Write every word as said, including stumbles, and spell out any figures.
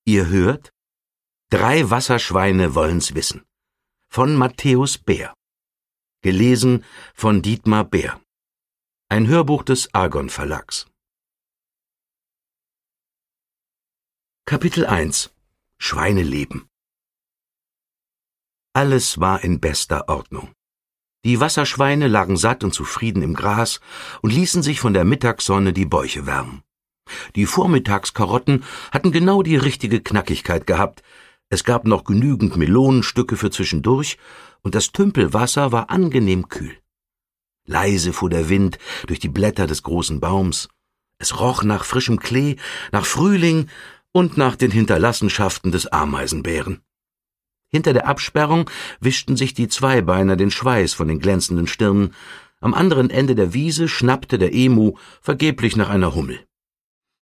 Ihr hört Drei Wasserschweine wollen's wissen von Matthäus Bär. Gelesen von Dietmar Bär. Ein Hörbuch des Argon Verlags. Kapitel eins. Schweineleben. Alles war in bester Ordnung. Die Wasserschweine lagen satt und zufrieden im Gras und ließen sich von der Mittagssonne die Bäuche wärmen. Die Vormittagskarotten hatten genau die richtige Knackigkeit gehabt. Es gab noch genügend Melonenstücke für zwischendurch, und das Tümpelwasser war angenehm kühl. Leise fuhr der Wind durch die Blätter des großen Baums. Es roch nach frischem Klee, nach Frühling und nach den Hinterlassenschaften des Ameisenbären. Hinter der Absperrung wischten sich die Zweibeiner den Schweiß von den glänzenden Stirnen. Am anderen Ende der Wiese schnappte der Emu vergeblich nach einer Hummel.